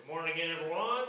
Good morning again, everyone.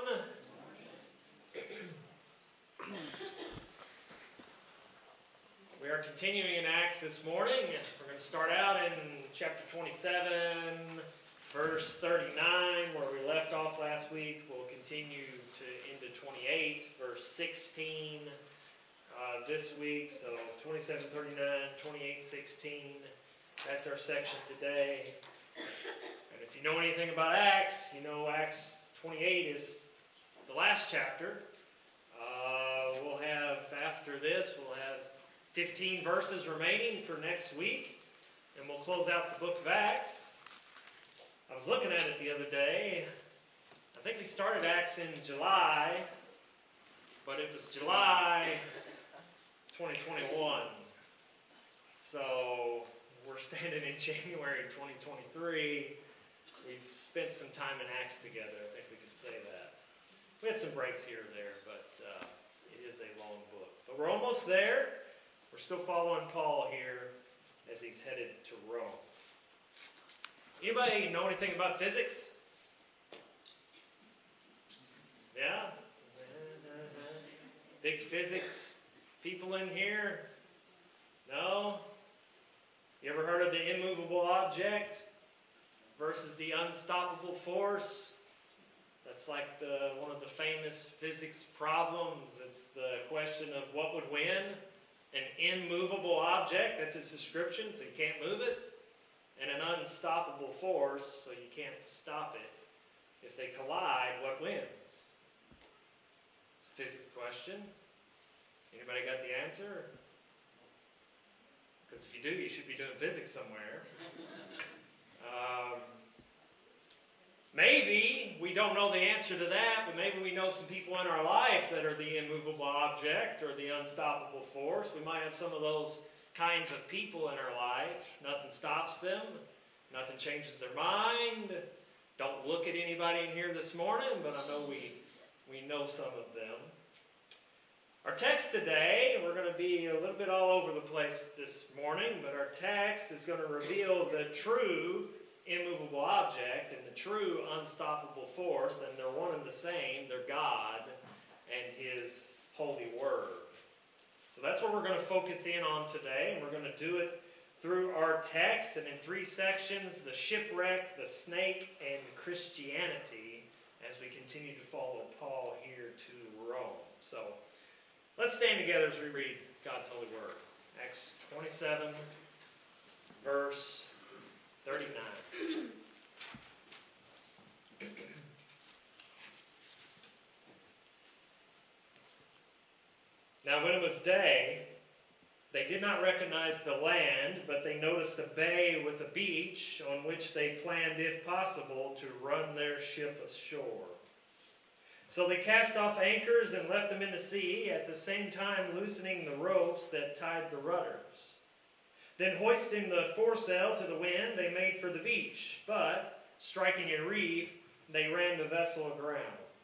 We are continuing in Acts this morning. We're going to start out in chapter 27, verse 39, where we left off last week. We'll continue into 28, verse 16 this week. So 27, 39, 28, 16. That's our section today. And if you know anything about Acts, you know Acts 28 is the last chapter. We'll have, after this, we'll have 15 verses remaining for next week, and we'll close out the book of Acts. I was looking at it the other day. I think we started Acts in July, but it was July 2021. So we're standing in January 2023. We've spent some time in Acts together. I think we could say that. We had some breaks here or there, but it is a long book. But we're almost there. We're still following Paul here as he's headed to Rome. Anybody know anything about physics? Yeah? Big physics people in here? No? You ever heard of the immovable object versus the unstoppable force? That's like one of the famous physics problems. It's the question of what would win. An immovable object, that's its description, so you can't move it. And an unstoppable force, so you can't stop it. If they collide, what wins? It's a physics question. Anybody got the answer? Because if you do, you should be doing physics somewhere. Maybe we don't know the answer to that, but maybe we know some people in our life that are the immovable object or the unstoppable force. We might have some of those kinds of people in our life. Nothing stops them. Nothing changes their mind. Don't look at anybody in here this morning, but I know we know some of them. Our text today, we're going to be a little bit all over the place this morning, but our text is going to reveal the true immovable object and the true unstoppable force, and they're one and the same. They're God and His holy word. So that's what we're going to focus in on today, and we're going to do it through our text and in three sections: the shipwreck, the snake, and Christianity, as we continue to follow Paul here to Rome. So let's stand together as we read God's holy word. Acts 27, verse 39. Now when it was day, they did not recognize the land, but they noticed a bay with a beach on which they planned, if possible, to run their ship ashore. So they cast off anchors and left them in the sea, at the same time loosening the ropes that tied the rudders. Then hoisting the foresail to the wind, they made for the beach, but, striking a reef, they ran the vessel aground.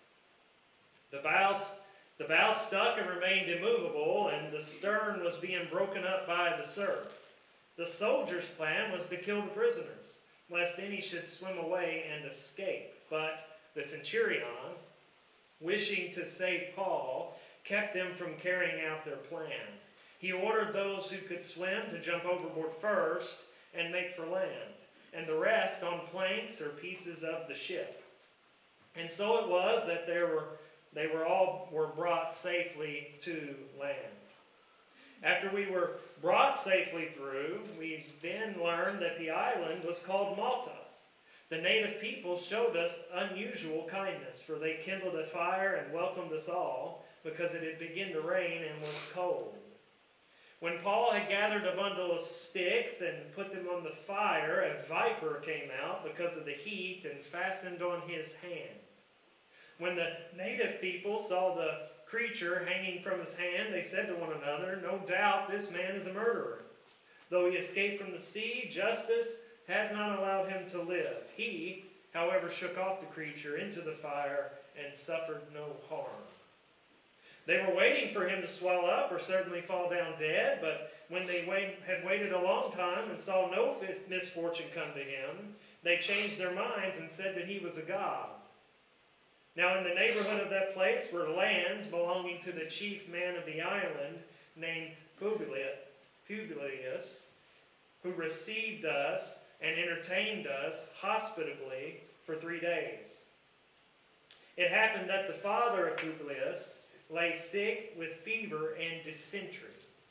The bow stuck and remained immovable, and the stern was being broken up by the surf. The soldiers' plan was to kill the prisoners, lest any should swim away and escape. But the centurion, wishing to save Paul, kept them from carrying out their plan. He ordered those who could swim to jump overboard first and make for land, and the rest on planks or pieces of the ship. And so it was that they were all brought safely to land. After we were brought safely through, we then learned that the island was called Malta. The native people showed us unusual kindness, for they kindled a fire and welcomed us all, because it had begun to rain and was cold. When Paul had gathered a bundle of sticks and put them on the fire, a viper came out because of the heat and fastened on his hand. When the native people saw the creature hanging from his hand, they said to one another, "No doubt this man is a murderer. Though he escaped from the sea, justice has not allowed him to live." He, however, shook off the creature into the fire and suffered no harm. They were waiting for him to swell up or certainly fall down dead, but when they had waited a long time and saw no misfortune come to him, they changed their minds and said that he was a god. Now in the neighborhood of that place were lands belonging to the chief man of the island, named Publius, who received us and entertained us hospitably for 3 days. It happened that the father of Publius lay sick with fever and dysentery.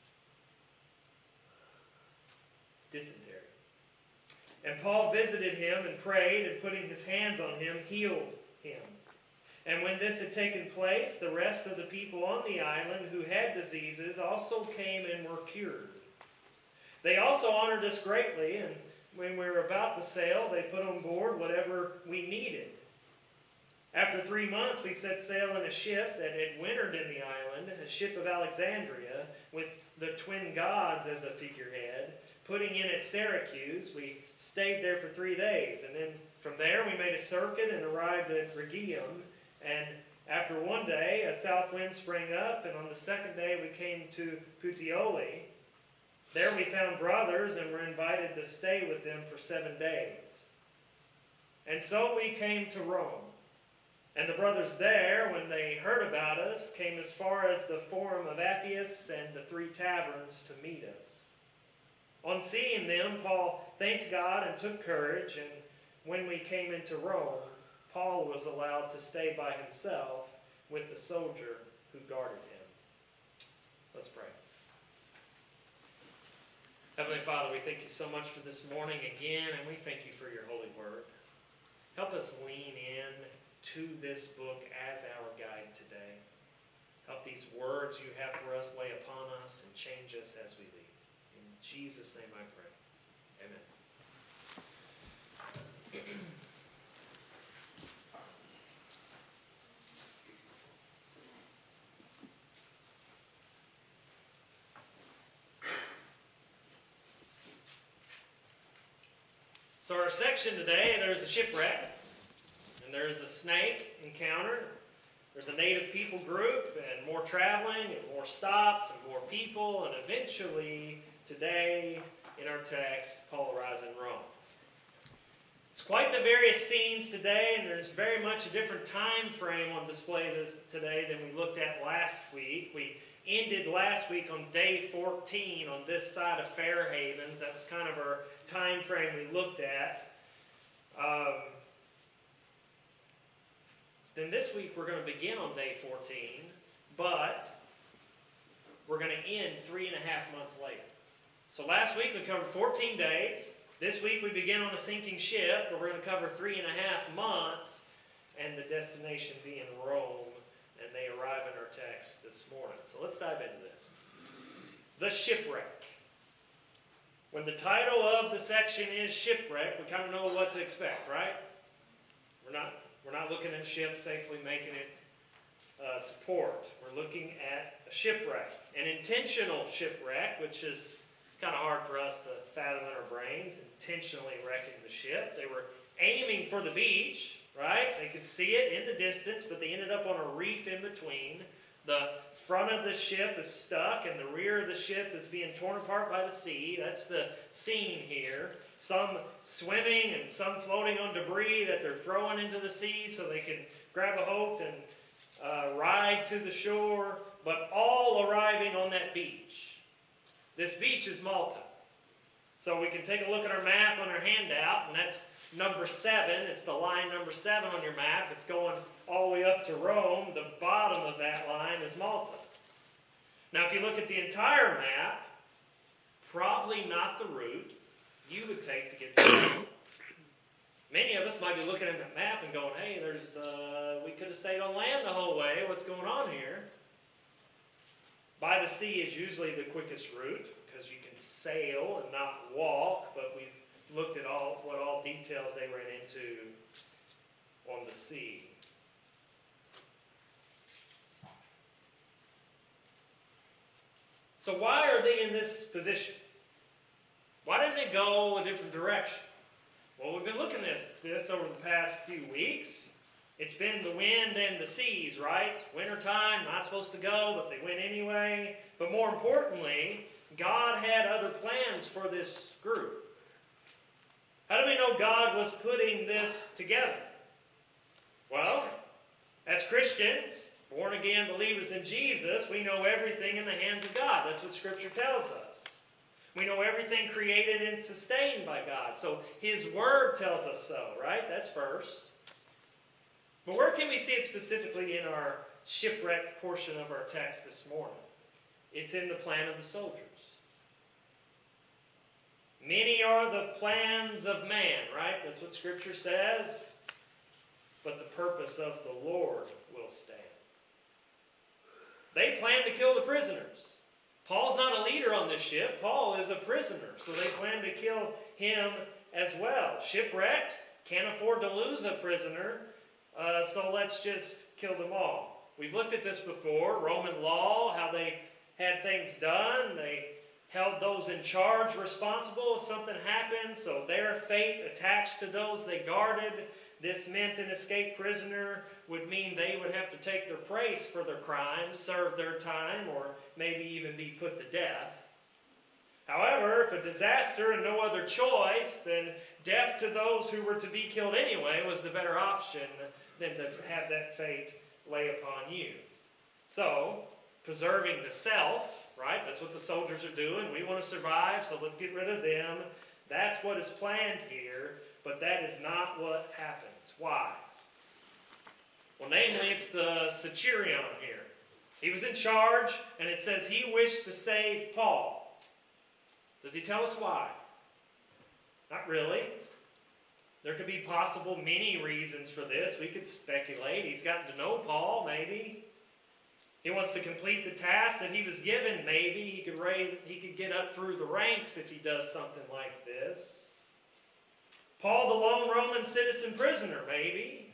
And Paul visited him and prayed, and putting his hands on him, healed him. And when this had taken place, the rest of the people on the island who had diseases also came and were cured. They also honored us greatly, and when we were about to sail, they put on board whatever we needed. After 3 months, we set sail in a ship that had wintered in the island, a ship of Alexandria, with the twin gods as a figurehead. Putting in at Syracuse, we stayed there for 3 days, and then from there we made a circuit and arrived at Rhegium. And after 1 day, a south wind sprang up, and on the second day we came to Puteoli. There we found brothers and were invited to stay with them for 7 days. And so we came to Rome. And the brothers there, when they heard about us, came as far as the Forum of Appius and the 3 taverns to meet us. On seeing them, Paul thanked God and took courage, and when we came into Rome, Paul was allowed to stay by himself with the soldier who guarded him. Let's pray. Heavenly Father, we thank you so much for this morning again, and we thank you for your holy word. Help us lean in to this book as our guide today. Help these words you have for us lay upon us and change us as we leave. In Jesus' name I pray. Amen. So our section today, there's a shipwreck, and there's a snake encounter. There's a native people group, and more traveling, and more stops, and more people, and eventually, today, in our text, Paul arrives in Rome. It's quite the various scenes today, and there's very much a different time frame on display today than we looked at last week. We ended last week on day 14 on this side of Fair Havens. That was kind of our time frame we looked at. Then this week we're going to begin on day 14, but we're going to end 3.5 months later. So last week we covered 14 days. This week we begin on a sinking ship, but we're going to cover 3.5 months, and the destination being Rome, and they arrive in our text this morning. So let's dive into this. The shipwreck. When the title of the section is shipwreck, we kind of know what to expect, right? We're not looking at a ship safely making it to port. We're looking at a shipwreck, an intentional shipwreck, which is kind of hard for us to fathom in our brains, intentionally wrecking the ship. They were aiming for the beach, right? They could see it in the distance, but they ended up on a reef in between. The front of the ship is stuck, and the rear of the ship is being torn apart by the sea. That's the scene here. Some swimming and some floating on debris that they're throwing into the sea so they can grab a hold and ride to the shore, but all arriving on that beach. This beach is Malta. So we can take a look at our map on our handout, and that's number 7. It's the line number 7 on your map. It's going all the way up to Rome. The bottom of that line is Malta. Now, if you look at the entire map, probably not the route you would take to get to Rome. Many of us might be looking at that map and going, hey, we could have stayed on land the whole way. What's going on here? By the sea is usually the quickest route because you can sail and not walk, but we've looked at what all details they ran into on the sea. So why are they in this position? Why didn't they go a different direction? Well, we've been looking at this over the past few weeks. It's been the wind and the seas, right? Wintertime, not supposed to go, but they went anyway. But more importantly, God had other plans for this group. How do we know God was putting this together? Well, As Christians, born-again believers in Jesus, we know everything in the hands of God. That's what Scripture tells us. We know everything created and sustained by God. So His Word tells us so, right? That's first. But where can we see it specifically in our shipwreck portion of our text this morning? It's in the plan of the soldiers. Many are the plans of man, right? That's what Scripture says. But the purpose of the Lord will stand. They plan to kill the prisoners. Paul's not a leader on this ship. Paul is a prisoner. So they plan to kill him as well. Shipwrecked, can't afford to lose a prisoner. So let's just kill them all. We've looked at this before. Roman law, how they had things done. They held those in charge responsible if something happened. So their fate attached to those they guarded. This meant an escaped prisoner would mean they would have to take their price for their crimes, serve their time, or maybe even be put to death. However, if a disaster and no other choice, then death to those who were to be killed anyway was the better option than to have that fate lay upon you. So, preserving the self, right? That's what the soldiers are doing. We want to survive, so let's get rid of them. That's what is planned here, but that is not what happens. Why? Well, namely, it's the centurion here. He was in charge, and it says he wished to save Paul. Does he tell us why? Not really. There could be possible many reasons for this. We could speculate. He's gotten to know Paul, maybe. He wants to complete the task that he was given, maybe. He could get up through the ranks if he does something like this. Paul, the lone Roman citizen prisoner, maybe.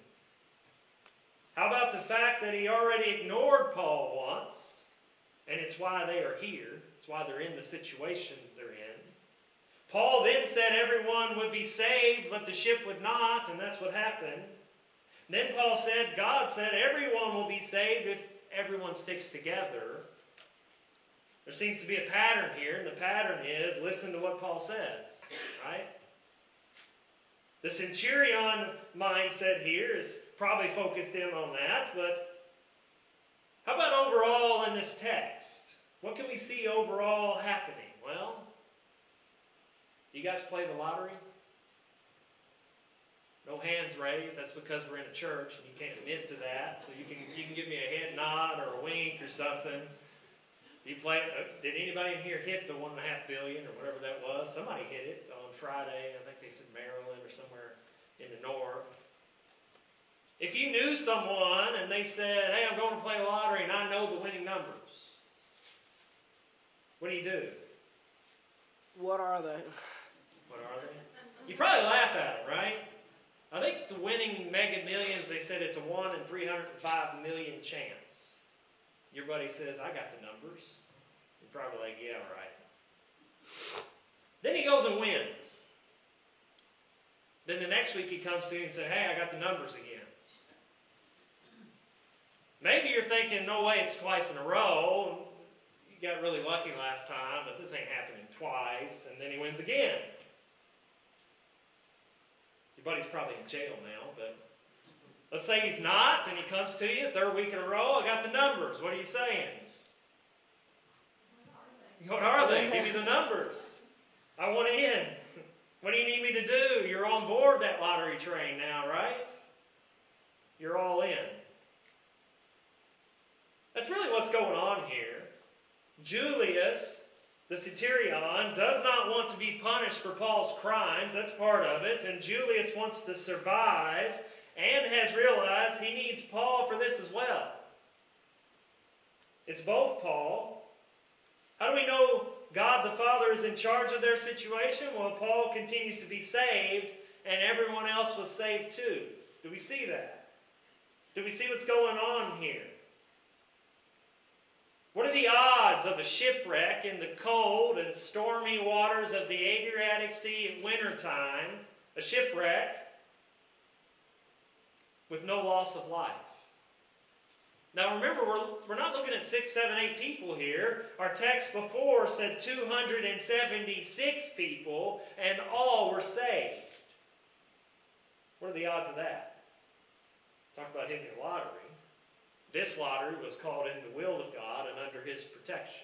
How about the fact that he already ignored Paul once, and it's why they are here. It's why they're in the situation they're in. Paul then said everyone would be saved, but the ship would not, and that's what happened. Then Paul said, God said everyone will be saved if everyone sticks together. There seems to be a pattern here, and the pattern is, listen to what Paul says, right? The centurion mindset here is probably focused in on that, but how about overall in this text? What can we see overall happening? Well, you guys play the lottery? No hands raised. That's because we're in a church and you can't admit to that. So you can give me a head nod or a wink or something. You play? Did anybody in here hit the $1.5 billion or whatever that was? Somebody hit it on Friday. I think they said Maryland or somewhere in the north. If you knew someone and they said, hey, I'm going to play the lottery and I know the winning numbers, what do? What are they? What are they? You probably laugh at them, right? I think the winning Mega Millions, they said it's a 1 in 305 million chance. Your buddy says, I got the numbers. You're probably like, yeah, right. Then he goes and wins. Then the next week he comes to you and says, hey, I got the numbers again. Maybe you're thinking, no way, it's twice in a row. You got really lucky last time, but this ain't happening twice. And then he wins again. Your buddy's probably in jail now, but let's say he's not, and he comes to you, third week in a row, I got the numbers. What are you saying? What are they? Give me the numbers. I want in. What do you need me to do? You're on board that lottery train now, right? You're all in. That's really what's going on here. Julius, the centurion, does not want to be punished for Paul's crimes. That's part of it. And Julius wants to survive and has realized he needs Paul for this as well. It's both Paul. How do we know God the Father is in charge of their situation? Well, Paul continues to be saved and everyone else was saved too. Do we see that? Do we see what's going on here? What are the odds of a shipwreck in the cold and stormy waters of the Adriatic Sea at wintertime? A shipwreck with no loss of life. Now remember, we're not looking at 6, 7, 8 people here. Our text before said 276 people and all were saved. What are the odds of that? Talk about hitting the lottery. This lottery was called in the will of God and under His protection.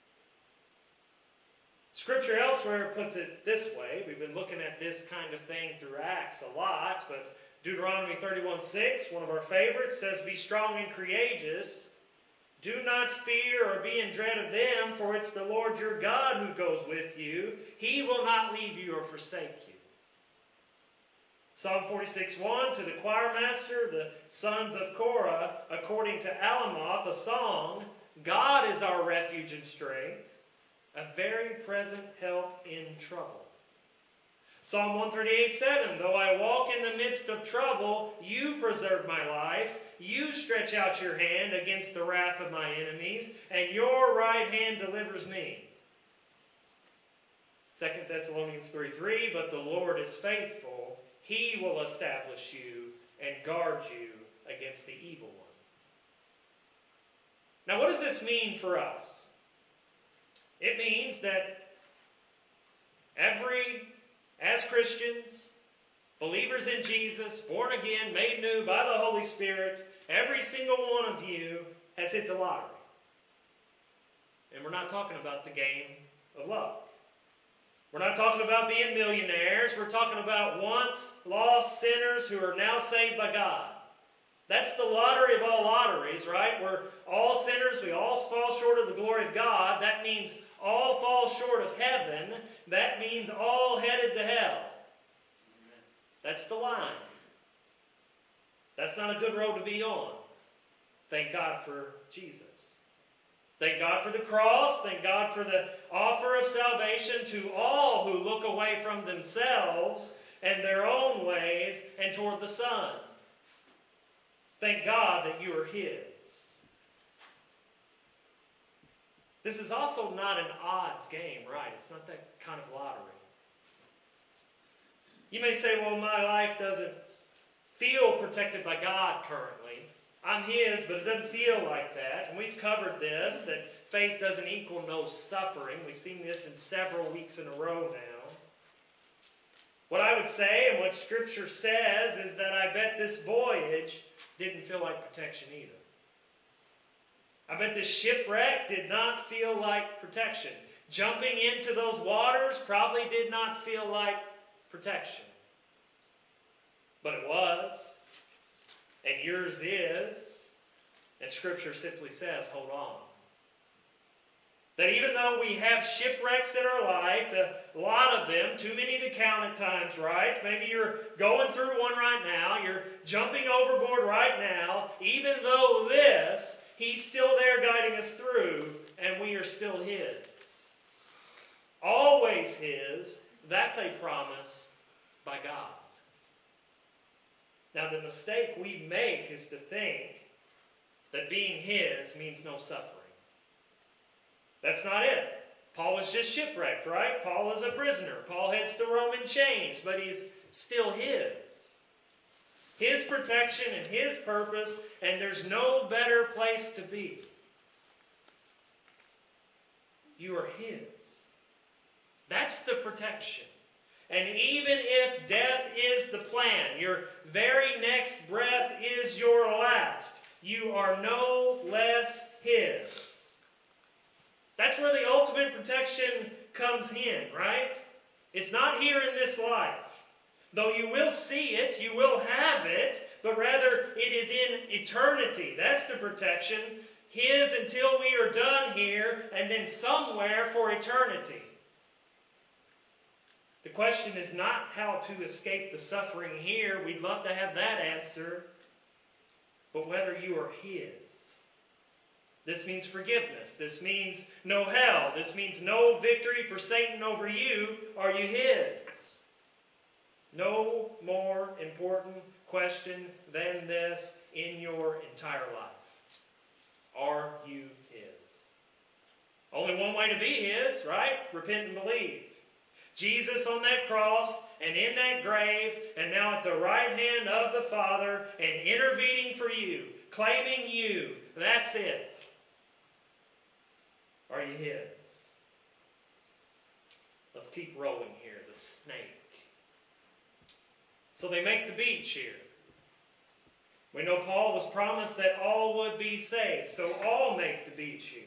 Scripture elsewhere puts it this way. We've been looking at this kind of thing through Acts a lot, but Deuteronomy 31:6, one of our favorites, says, "Be strong and courageous. Do not fear or be in dread of them, for it's the Lord your God who goes with you. He will not leave you or forsake you." Psalm 46:1, to the choir master, the sons of Korah, according to Alamoth, a song, "God is our refuge and strength, a very present help in trouble." Psalm 138:7, though I walk in the midst of trouble, you preserve my life. You stretch out your hand against the wrath of my enemies, and your right hand delivers me. 2 Thessalonians 3:3, but the Lord is faithful. He will establish you and guard you against the evil one. Now, what does this mean for us? It means that as Christians, believers in Jesus, born again, made new by the Holy Spirit, every single one of you has hit the lottery. And we're not talking about the game of luck. We're not talking about being millionaires. We're talking about once lost sinners who are now saved by God. That's the lottery of all lotteries, right? We're all sinners. We all fall short of the glory of God. That means all fall short of heaven. That means all headed to hell. That's the line. That's not a good road to be on. Thank God for Jesus. Thank God for the cross. Thank God for the offer of salvation to all who look away from themselves and their own ways and toward the Son. Thank God that you are His. This is also not an odds game, right? It's not that kind of lottery. You may say, well, my life doesn't feel protected by God currently. I'm His, but it doesn't feel like that. And we've covered this, that faith doesn't equal no suffering. We've seen this in several weeks in a row now. What I would say, and what Scripture says, is that I bet this voyage didn't feel like protection either. I bet this shipwreck did not feel like protection. Jumping into those waters probably did not feel like protection. But it was. And yours is. And Scripture simply says, hold on. That even though we have shipwrecks in our life, a lot of them, too many to count at times, right? Maybe you're going through one right now. You're jumping overboard right now. Even though this, He's still there guiding us through, and we are still His. Always His. That's a promise by God. Now, the mistake we make is to think that being His means no suffering. That's not it. Paul was just shipwrecked, right? Paul is a prisoner. Paul heads to Rome in chains, but he's still His. His protection and His purpose, and there's no better place to be. You are His. That's the protection. And even if death is the plan, your very next breath is your last, you are no less His. That's where the ultimate protection comes in, right? It's not here in this life. Though you will see it, you will have it, but rather it is in eternity. That's the protection. His until we are done here, and then somewhere for eternity. The question is not how to escape the suffering here. We'd love to have that answer. But whether you are His. This means forgiveness. This means no hell. This means no victory for Satan over you. Are you His? No more important question than this in your entire life. Are you His? Only one way to be His, right? Repent and believe. Jesus on that cross and in that grave and now at the right hand of the Father and intervening for you, claiming you. That's it. Are you His? Let's keep rolling here. The snake. So they make the beach here. We know Paul was promised that all would be saved, so all make the beach here.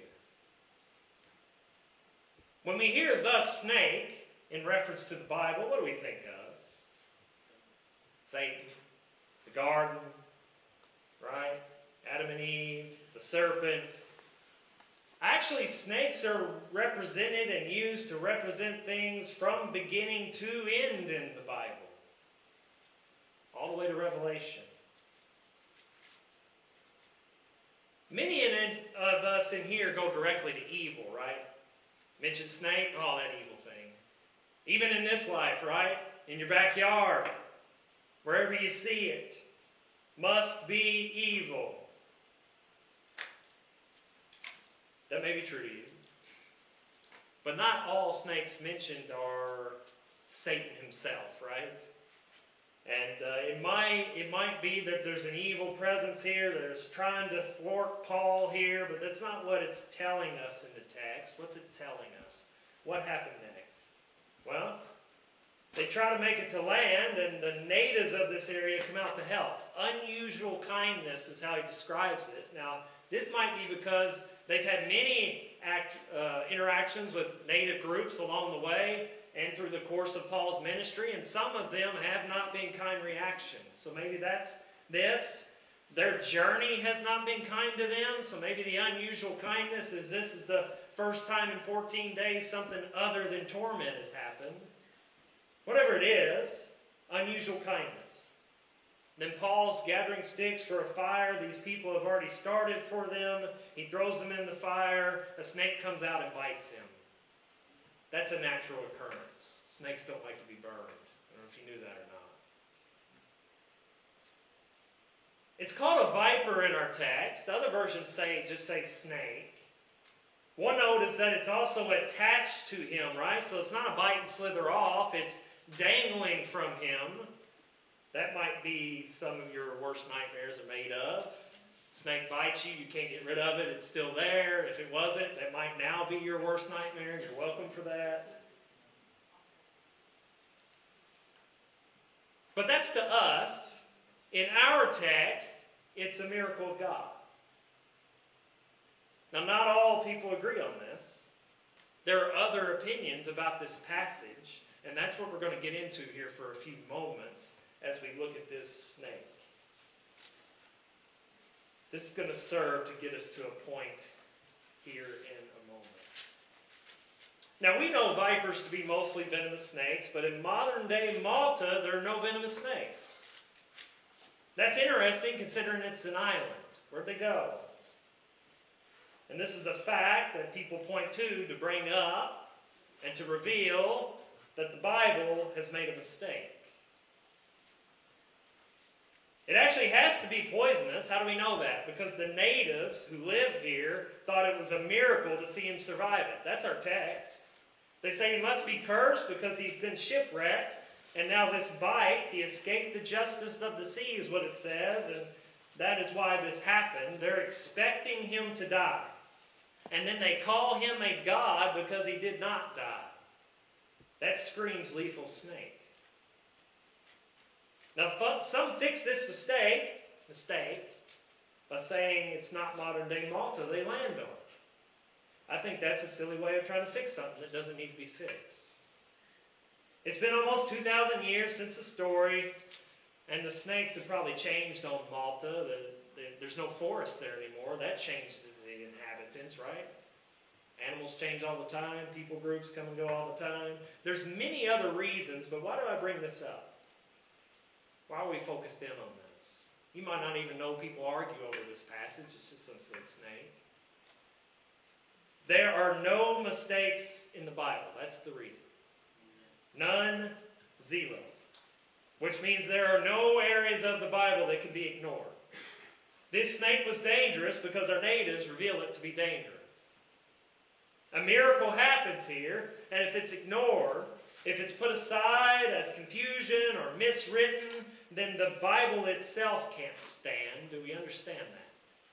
When we hear "the snake" in reference to the Bible, what do we think of? Satan, the garden, right? Adam and Eve, the serpent. Actually, snakes are represented and used to represent things from beginning to end in the Bible. All the way to Revelation. Many of us in here go directly to evil, right? Mention snake, oh, that evil thing. Even in this life, right? In your backyard, wherever you see it, must be evil. That may be true to you. But not all snakes mentioned are Satan himself, right? And it might be that there's an evil presence here that's trying to thwart Paul here, but that's not what it's telling us in the text. What's it telling us? What happened next? Well, they try to make it to land, and the natives of this area come out to help. Unusual kindness is how he describes it. Now, this might be because they've had many interactions with native groups along the way and through the course of Paul's ministry, and some of them have not been kind reactions. So maybe that's this. Their journey has not been kind to them, so maybe the unusual kindness is this is the first time in 14 days something other than torment has happened. Whatever it is, unusual kindness. Then Paul's gathering sticks for a fire. These people have already started for them. He throws them in the fire. A snake comes out and bites him. That's a natural occurrence. Snakes don't like to be burned. I don't know if you knew that or not. It's called a viper in our text. Other versions just say snake. One note is that it's also attached to him, right? So it's not a bite and slither off. It's dangling from him. That might be some of your worst nightmares are made of. Snake bites you, you can't get rid of it, it's still there. If it wasn't, that might now be your worst nightmare. You're welcome for that. But that's to us. In our text, it's a miracle of God. Now, not all people agree on this. There are other opinions about this passage, and that's what we're going to get into here for a few moments as we look at this snake. This is going to serve to get us to a point here in a moment. Now, we know vipers to be mostly venomous snakes, but in modern-day Malta, there are no venomous snakes. That's interesting considering it's an island. Where'd they go? And this is a fact that people point to bring up and to reveal that the Bible has made a mistake. It actually has to be poisonous. How do we know that? Because the natives who live here thought it was a miracle to see him survive it. That's our text. They say he must be cursed because he's been shipwrecked, and now this bite, he escaped the justice of the sea is what it says, and that is why this happened. They're expecting him to die. And then they call him a god because he did not die. That screams lethal snake. Now, some fix this mistake by saying it's not modern-day Malta they land on. I think that's a silly way of trying to fix something that doesn't need to be fixed. It's been almost 2,000 years since the story, and the snakes have probably changed on Malta. There's no forest there anymore. That changes the inhabitants, right? Animals change all the time. People groups come and go all the time. There's many other reasons, but why do I bring this up? Why are we focused in on this? You might not even know people argue over this passage. It's just some silly snake. There are no mistakes in the Bible. That's the reason. None, zero. Which means there are no areas of the Bible that can be ignored. This snake was dangerous because our natives reveal it to be dangerous. A miracle happens here, and if it's ignored, if it's put aside as confusion or miswritten, then the Bible itself can't stand. Do we understand that?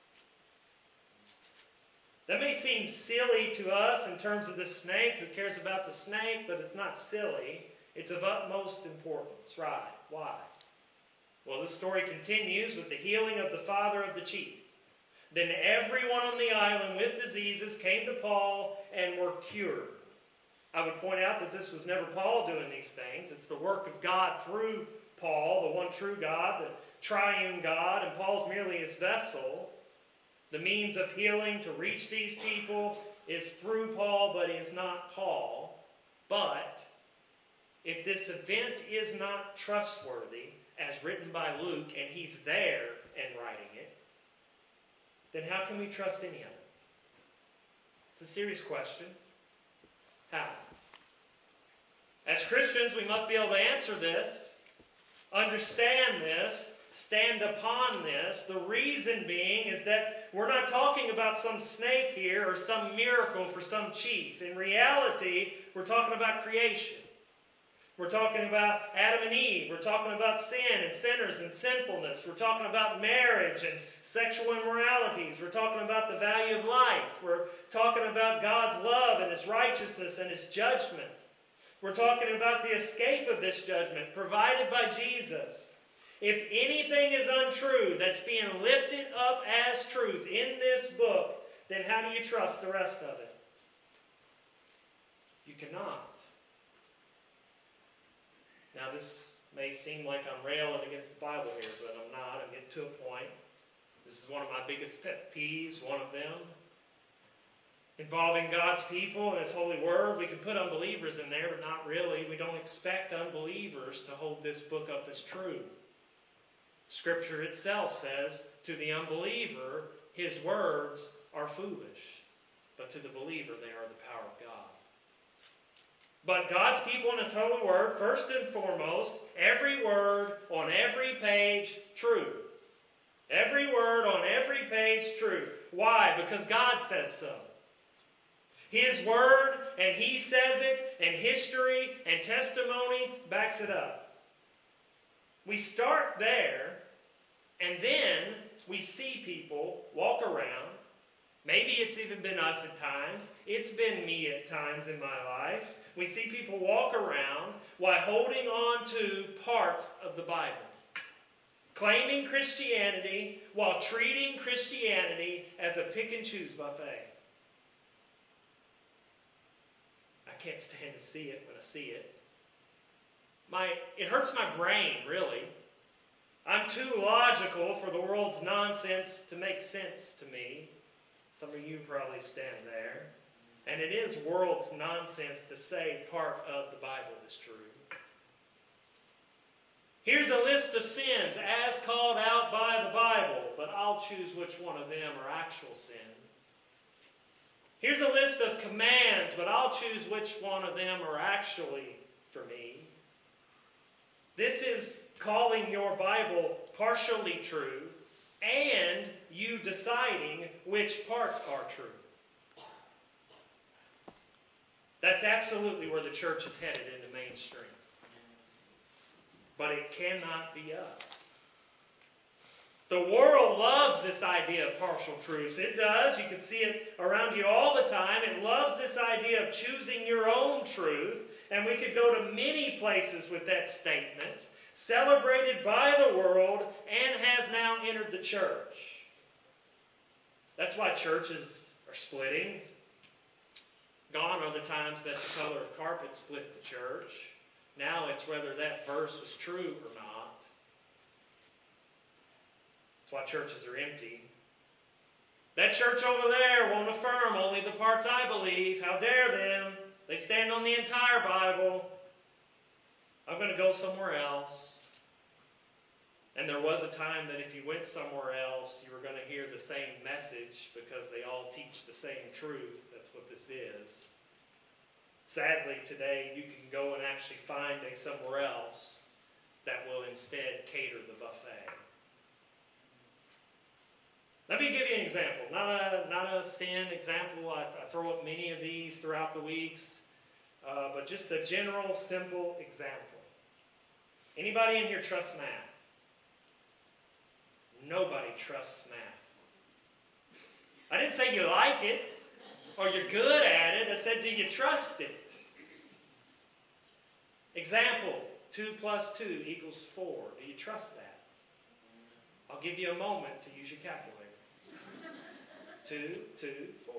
That may seem silly to us in terms of the snake. Who cares about the snake? But it's not silly. It's of utmost importance. Right. Why? Well, this story continues with the healing of the father of the chief. Then everyone on the island with diseases came to Paul and were cured. I would point out that this was never Paul doing these things. It's the work of God through Paul, the one true God, the triune God, and Paul's merely his vessel. The means of healing to reach these people is through Paul, but is not Paul. But if this event is not trustworthy, as written by Luke, and he's there and writing it, then how can we trust any of it? It's a serious question. How? As Christians, we must be able to answer this, understand this, stand upon this. The reason being is that we're not talking about some snake here or some miracle for some chief. In reality, we're talking about creation. We're talking about Adam and Eve. We're talking about sin and sinners and sinfulness. We're talking about marriage and sexual immoralities. We're talking about the value of life. We're talking about God's love and His righteousness and His judgment. We're talking about the escape of this judgment provided by Jesus. If anything is untrue that's being lifted up as truth in this book, then how do you trust the rest of it? You cannot. Now, this may seem like I'm railing against the Bible here, but I'm not. I'm getting to a point. This is one of my biggest pet peeves, one of them. Involving God's people and His holy word. We can put unbelievers in there, but not really. We don't expect unbelievers to hold this book up as true. Scripture itself says, to the unbeliever, his words are foolish, but to the believer, they are the power of God. But God's people in His holy word, first and foremost, every word on every page, true. Every word on every page, true. Why? Because God says so. His word, and He says it, and history and testimony backs it up. We start there, and then we see people walk around. Maybe it's even been us at times. It's been me at times in my life. We see people walk around while holding on to parts of the Bible. Claiming Christianity while treating Christianity as a pick and choose buffet. I can't stand to see it when I see it. It hurts my brain, really. I'm too logical for the world's nonsense to make sense to me. Some of you probably stand there. And it is world's nonsense to say part of the Bible is true. Here's a list of sins as called out by the Bible, but I'll choose which one of them are actual sins. Here's a list of commands, but I'll choose which one of them are actually for me. This is calling your Bible partially true and you deciding which parts are true. That's absolutely where the church is headed in the mainstream. But it cannot be us. The world loves this idea of partial truths. It does. You can see it around you all the time. It loves this idea of choosing your own truth. And we could go to many places with that statement. Celebrated by the world and has now entered the church. That's why churches are splitting. Gone are the times that the color of carpet split the church. Now it's whether that verse was true or not. That's why churches are empty. That church over there won't affirm only the parts I believe. How dare them? They stand on the entire Bible. I'm going to go somewhere else. And there was a time that if you went somewhere else, you were going to hear the same message because they all teach the same truth. That's what this is. Sadly, today, you can go and actually find a somewhere else that will instead cater the buffet. Let me give you an example. Not a sin example. I throw up many of these throughout the weeks. But just a general, simple example. Anybody in here trust math? Nobody trusts math. I didn't say you like it or you're good at it. I said, do you trust it? Example, 2 + 2 = 4. Do you trust that? I'll give you a moment to use your calculator. 2, 2, 4.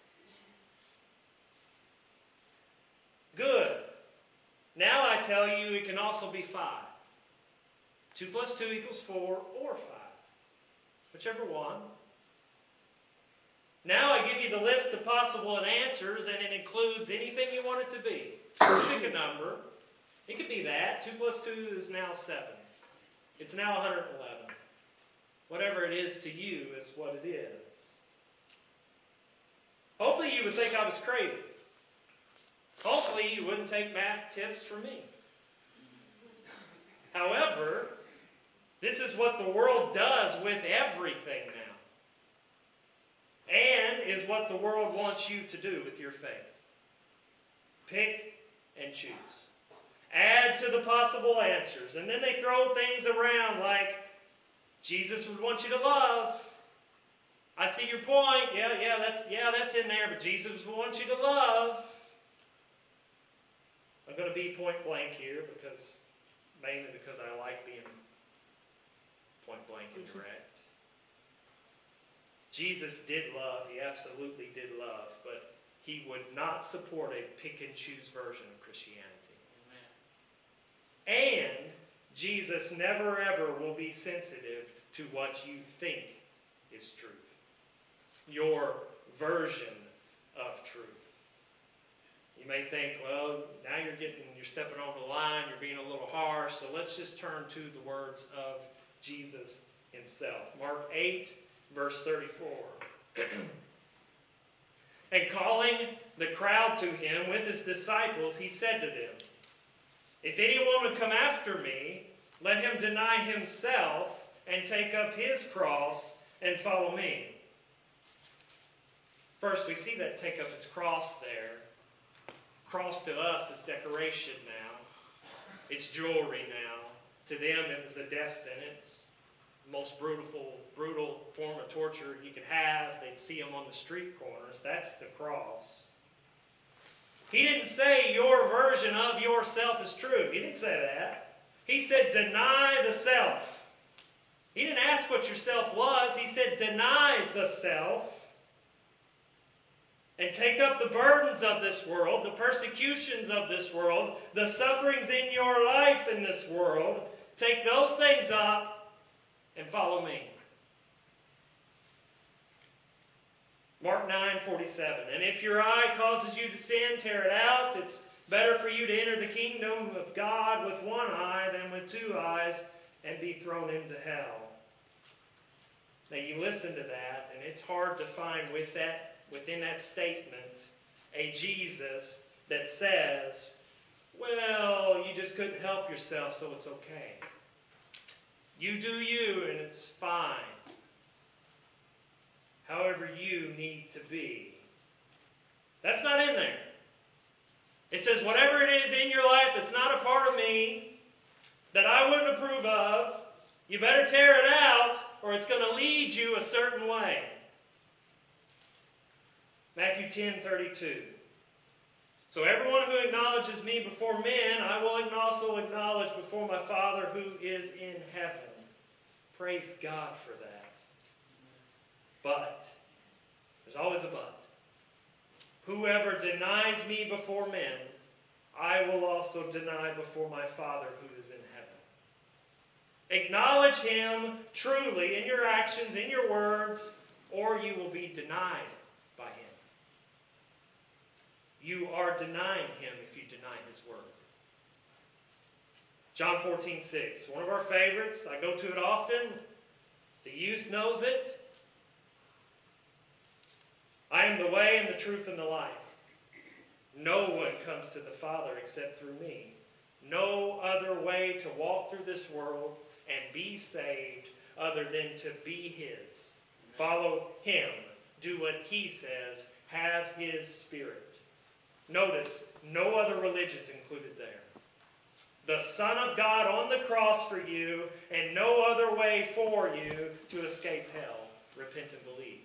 Good. Now I tell you it can also be 5. 2 plus 2 equals 4 or 5. Whichever one. Now I give you the list of possible answers, and it includes anything you want it to be. Pick a number. It could be that. 2 plus 2 is now 7. It's now 111. Whatever it is to you is what it is. Hopefully you would think I was crazy. Hopefully you wouldn't take math tips from me. However, this is what the world does with everything now. And is what the world wants you to do with your faith. Pick and choose. Add to the possible answers. And then they throw things around like, Jesus would want you to love. I see your point. Yeah, that's in there, but Jesus would want you to love. I'm going to be point blank here mainly because I like being point blank and direct. Jesus did love. He absolutely did love, but he would not support a pick and choose version of Christianity. Amen. And Jesus never ever will be sensitive to what you think is truth. Your version of truth. You may think, well, now you're stepping over the line, you're being a little harsh, so let's just turn to the words of Jesus himself. Mark 8, verse 34. And calling the crowd to him with his disciples, he said to them, if anyone would come after me, let him deny himself and take up his cross and follow me. First, we see that take up his cross there. Cross to us is decoration now. It's jewelry now. To them, it was a death sentence. The most brutal form of torture you could have. They'd see him on the street corners. That's the cross. He didn't say your version of yourself is true. He didn't say that. He said deny the self. He didn't ask what your self was. He said deny the self. And take up the burdens of this world, the persecutions of this world, the sufferings in your life in this world. Take those things up and follow me. Mark 9:47. And if your eye causes you to sin, tear it out. It's better for you to enter the kingdom of God with one eye than with 2 eyes and be thrown into hell. Now you listen to that, and it's hard to find within that statement a Jesus that says, well, you just couldn't help yourself, so it's okay. You do you, and it's fine. However you need to be. That's not in there. It says whatever it is in your life that's not a part of me, that I wouldn't approve of, you better tear it out, or it's going to lead you a certain way. Matthew 10:32. So everyone who acknowledges me before men, I will also acknowledge before my Father who is in heaven. Praise God for that. But, there's always a but. Whoever denies me before men, I will also deny before my Father who is in heaven. Acknowledge him truly in your actions, in your words, or you will be denied by him. You are denying him if you deny his word. John 14:6, one of our favorites. I go to it often. The youth knows it. I am the way and the truth and the life. No one comes to the Father except through me. No other way to walk through this world and be saved other than to be his. Follow him. Do what he says. Have his Spirit. Notice, no other religions included there. The Son of God on the cross for you, and no other way for you to escape hell. Repent and believe.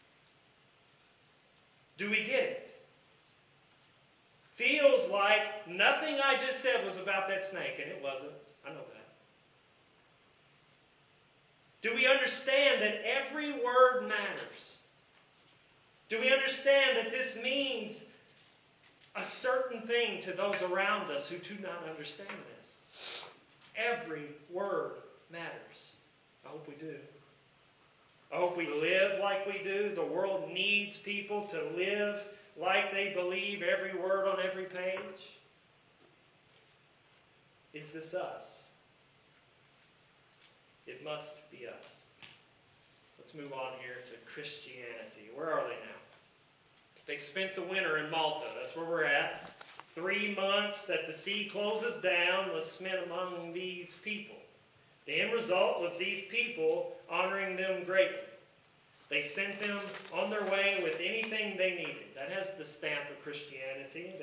Do we get it? Feels like nothing I just said was about that snake, and it wasn't. I know that. Do we understand that every word matters? Do we understand that this means a certain thing to those around us who do not understand this? Every word matters. I hope we do. I hope we live like we do. The world needs people to live like they believe every word on every page. Is this us? It must be us. Let's move on here to Christianity. Where are they now? They spent the winter in Malta. That's where we're at. 3 months that the sea closes down was spent among these people. The end result was these people honoring them greatly. They sent them on their way with anything they needed. That has the stamp of Christianity.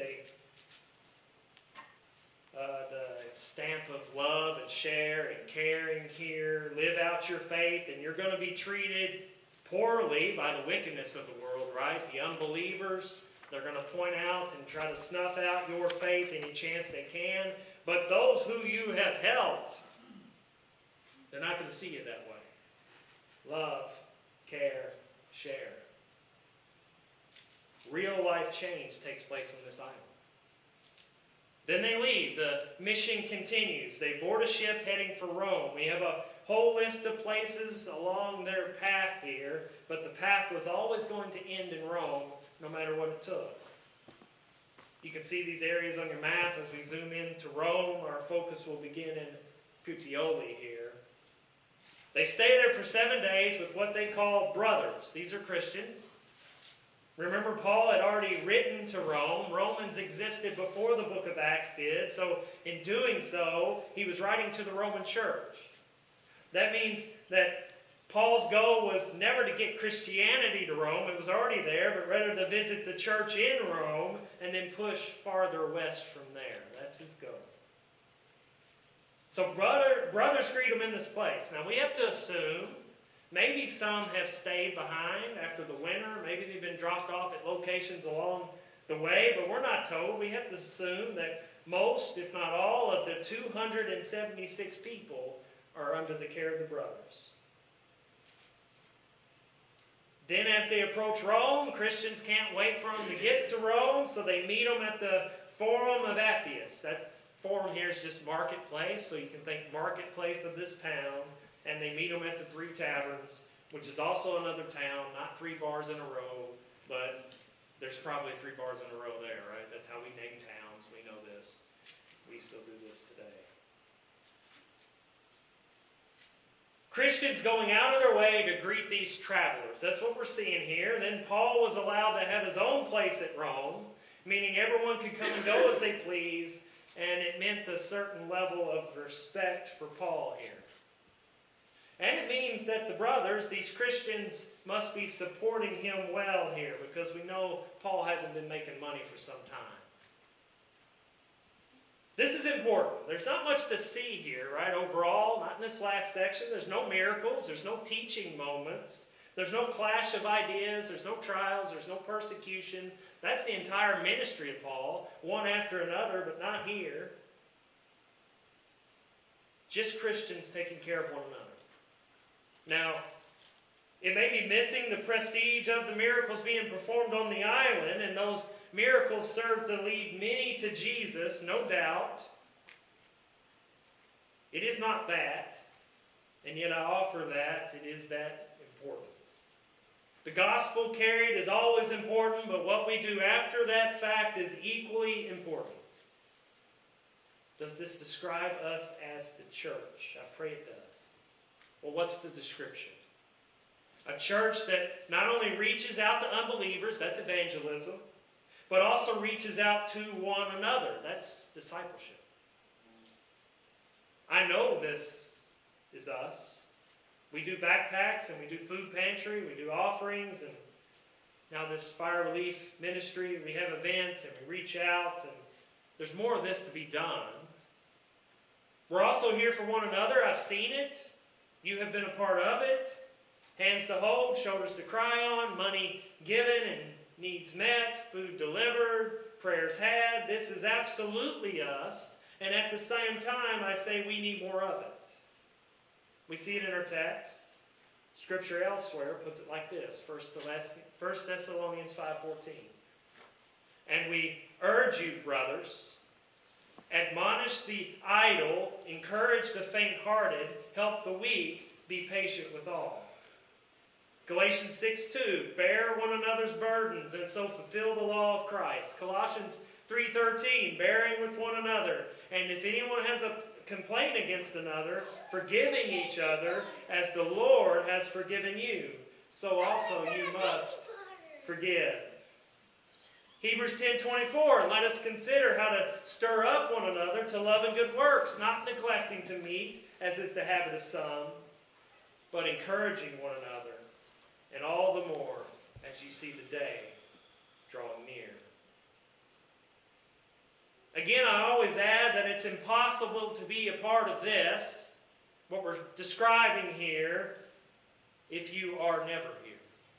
The stamp of love and share and caring here. Live out your faith, and you're going to be treated poorly by the wickedness of the world, right? The unbelievers, they're going to point out and try to snuff out your faith any chance they can. But those who you have helped, they're not going to see you that way. Love, care, share. Real life change takes place on this island. Then they leave. The mission continues. They board a ship heading for Rome. We have a whole list of places along their path here, but the path was always going to end in Rome, no matter what it took. You can see these areas on your map as we zoom into Rome. Our focus will begin in Puteoli here. They stay there for 7 days with what they call brothers. These are Christians. Remember, Paul had already written to Rome. Romans existed before the book of Acts did. So in doing so, he was writing to the Roman church. That means that Paul's goal was never to get Christianity to Rome. It was already there, but rather to visit the church in Rome and then push farther west from there. That's his goal. So brothers greet him in this place. Now we have to assume maybe some have stayed behind after the winter. Maybe they've been dropped off at locations along the way, but we're not told. We have to assume that most, if not all, of the 276 people are under the care of the brothers. Then as they approach Rome, Christians can't wait for them to get to Rome, so they meet them at the Forum of Appius. That forum here is just marketplace, so you can think marketplace of this town. And they meet them at the Three Taverns, which is also another town, not 3 bars in a row, but there's probably 3 bars in a row there, right? That's how we name towns. We know this. We still do this today. Christians going out of their way to greet these travelers. That's what we're seeing here. Then Paul was allowed to have his own place at Rome, meaning everyone could come and go as they please, and it meant a certain level of respect for Paul here. And it means that the brothers, these Christians, must be supporting him well here, because we know Paul hasn't been making money for some time. This is important. There's not much to see here, right? Overall, not in this last section. There's no miracles. There's no teaching moments. There's no clash of ideas. There's no trials. There's no persecution. That's the entire ministry of Paul, one after another, but not here. Just Christians taking care of one another. Now, it may be missing the prestige of the miracles being performed on the island, and those miracles serve to lead many to Jesus, no doubt. It is not that, and yet I offer that. It is that important. The gospel carried is always important, but what we do after that fact is equally important. Does this describe us as the church? I pray it does. Well, what's the description? A church that not only reaches out to unbelievers, that's evangelism, but also reaches out to one another. That's discipleship. I know this is us. We do backpacks and we do food pantry, we do offerings, and now this fire relief ministry, we have events and we reach out, and there's more of this to be done. We're also here for one another. I've seen it. You have been a part of it. Hands to hold, shoulders to cry on, money given and needs met, food delivered, prayers had. This is absolutely us. And at the same time, I say we need more of it. We see it in our text. Scripture elsewhere puts it like this, 1 Thessalonians 5:14. And we urge you, brothers, admonish the idle, encourage the faint-hearted, help the weak, be patient with all. Galatians 6:2, bear one another's burdens and so fulfill the law of Christ. Colossians 3:13, bearing with one another. And if anyone has a complaint against another, forgiving each other as the Lord has forgiven you, so also you must forgive. Hebrews 10:24, let us consider how to stir up one another to love and good works, not neglecting to meet, as is the habit of some, but encouraging one another, and all the more as you see the day drawing near. Again, I always add that it's impossible to be a part of this, what we're describing here, if you are never here.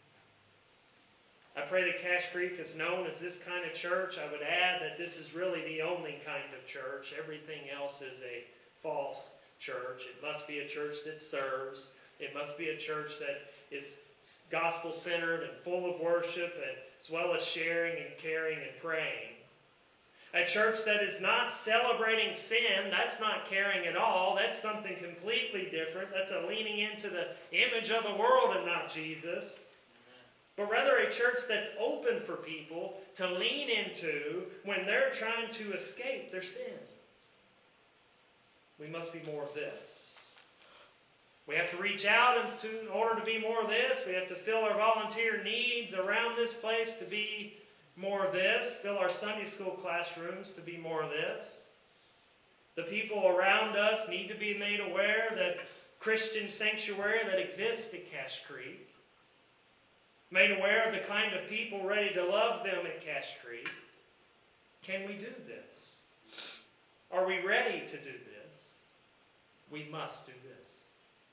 I pray that Cache Creek is known as this kind of church. I would add that this is really the only kind of church. Everything else is a false church. It must be a church that serves. It must be a church that is gospel-centered and full of worship, and as well as sharing and caring and praying. A church that is not celebrating sin, that's not caring at all. That's something completely different. That's a leaning into the image of the world and not Jesus. But rather a church that's open for people to lean into when they're trying to escape their sin. We must be more of this. We have to reach out in order to be more of this. We have to fill our volunteer needs around this place to be more of this. Fill our Sunday school classrooms to be more of this. The people around us need to be made aware that Christian sanctuary that exists at Cache Creek. Made aware of the kind of people ready to love them at Cache Creek. Can we do this? Are we ready to do this? We must do this.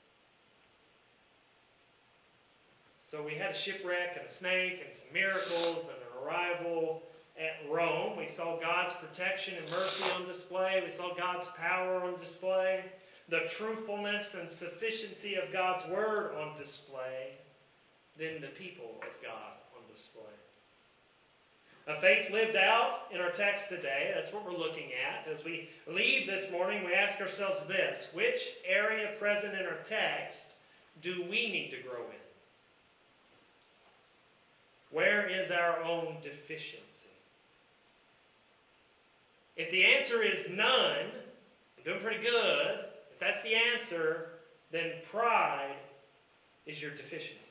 So we had a shipwreck and a snake and some miracles and an arrival at Rome. We saw God's protection and mercy on display. We saw God's power on display. The truthfulness and sufficiency of God's word on display. Then the people of God on display. A faith lived out in our text today. That's what we're looking at. As we leave this morning, we ask ourselves this. Which area present in our text do we need to grow in? Where is our own deficiency? If the answer is none, I'm doing pretty good. If that's the answer, then pride is your deficiency.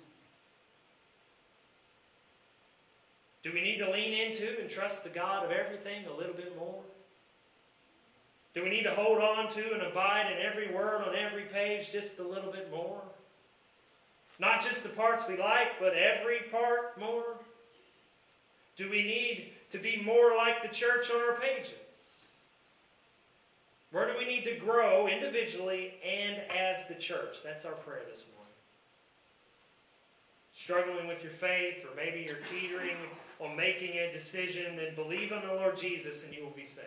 Do we need to lean into and trust the God of everything a little bit more? Do we need to hold on to and abide in every word on every page just a little bit more? Not just the parts we like, but every part more? Do we need to be more like the church on our pages? Where do we need to grow individually and as the church? That's our prayer this morning. Struggling with your faith, or maybe you're teetering on making a decision, then believe on the Lord Jesus and you will be saved.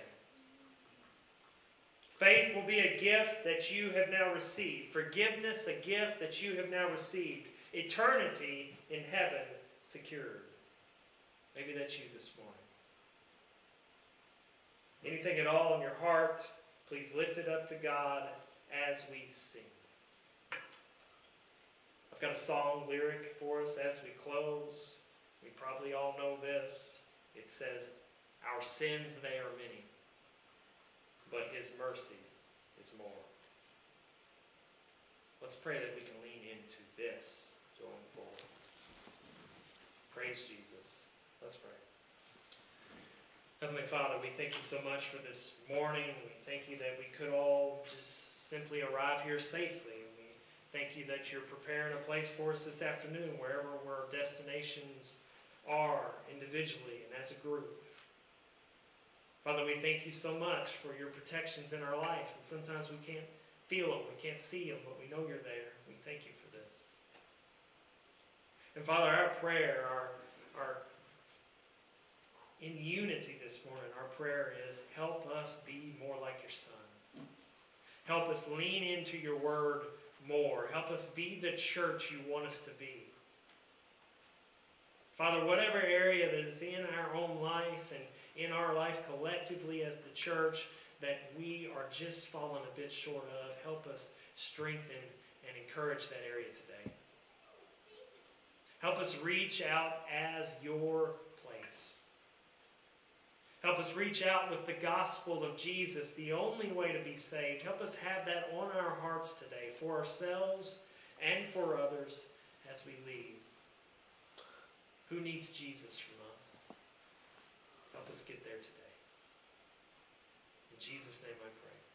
Faith will be a gift that you have now received. Forgiveness, a gift that you have now received. Eternity in heaven secured. Maybe that's you this morning. Anything at all in your heart, please lift it up to God as we sing. I've got a song lyric for us as we close. We probably all know this. It says, our sins, they are many, but His mercy is more. Let's pray that we can lean into this going forward. Praise Jesus. Let's pray. Heavenly Father, we thank you so much for this morning. We thank you that we could all just simply arrive here safely. We thank you that you're preparing a place for us this afternoon, wherever our destinations are, individually and as a group. Father, we thank you so much for your protections in our life. And sometimes we can't feel them, we can't see them, but we know you're there. We thank you for this. And Father, our prayer, our in unity this morning, our prayer is, help us be more like your Son. Help us lean into your word more. Help us be the church you want us to be. Father, whatever area that is in our own life and in our life collectively as the church that we are just falling a bit short of, help us strengthen and encourage that area today. Help us reach out as your place. Help us reach out with the gospel of Jesus, the only way to be saved. Help us have that on our hearts today for ourselves and for others as we leave. Who needs Jesus from us? Help us get there today. In Jesus' name I pray.